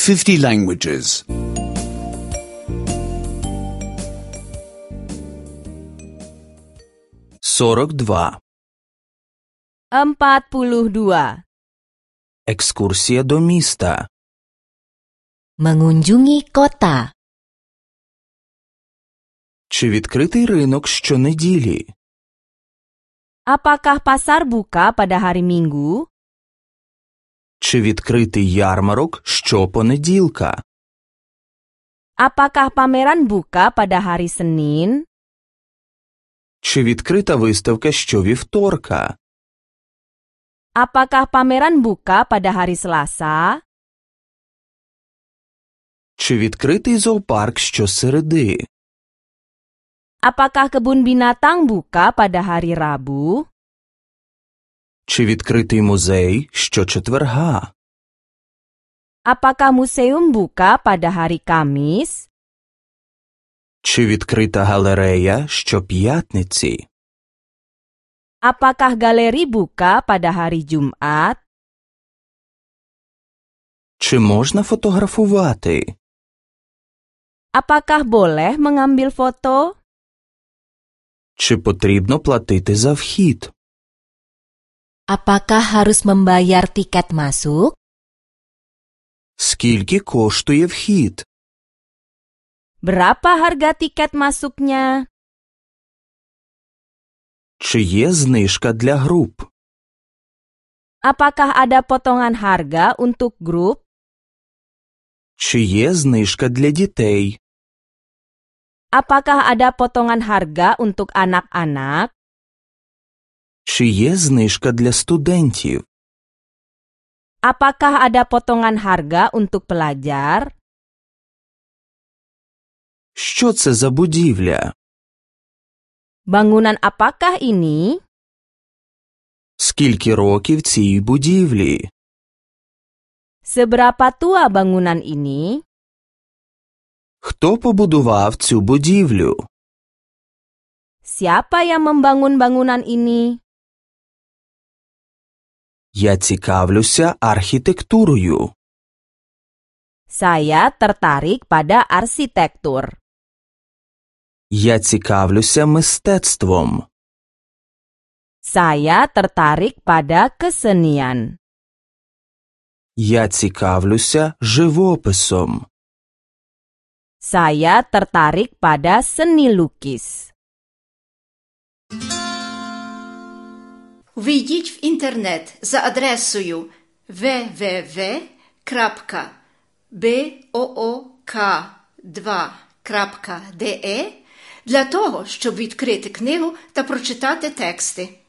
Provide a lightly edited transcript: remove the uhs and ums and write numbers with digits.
50 languages. 42. 42. Екскурсія до міста. Mengunjungi kota. Чи відкритий ринок щонеділі? Apakah pasar buka pada hari Minggu? Чи відкритий ярмарок щопонеділка? Apakah pameran buka pada hari Senin? Чи відкрита виставка щовівторка? Apakah pameran buka pada hari Selasa? Чи відкритий зоопарк щосереди? Apakah kebun binatang buka pada hari Rabu? Чи відкритий музей щочетверга? Apakah museum buka pada hari Kamis? Чи відкрита галерея щоп'ятниці? Apakah galeri buka pada hari Jumat? Чи можна фотографувати? Apakah boleh mengambil foto? Чи потрібно платити за вхід? Apakah harus membayar tiket masuk? Скільки коштує вхід? Berapa harga tiket masuknya? Чи є знижка для груп? Apakah ada potongan harga untuk grup? Чи є знижка для дітей? Apakah ada potongan harga untuk anak-anak? Чи є знижка для студентів? Apakah ada potongan harga untuk pelajar? Що це за будівля? Bangunan apakah ini? Скільки років цій будівлі? Seberapa tua bangunan ini? Хто побудував цю будівлю? Siapa yang membangun bangunan ini? Я цікавлюся архітектурою. Saya tertarik pada arsitektur. Я цікавлюся мистецтвом. Saya tertarik pada kesenian. Я цікавлюся живописом. Saya tertarik pada seni lukis. Ввійдіть в інтернет за адресою www.book2.de для того, щоб відкрити книгу та прочитати тексти.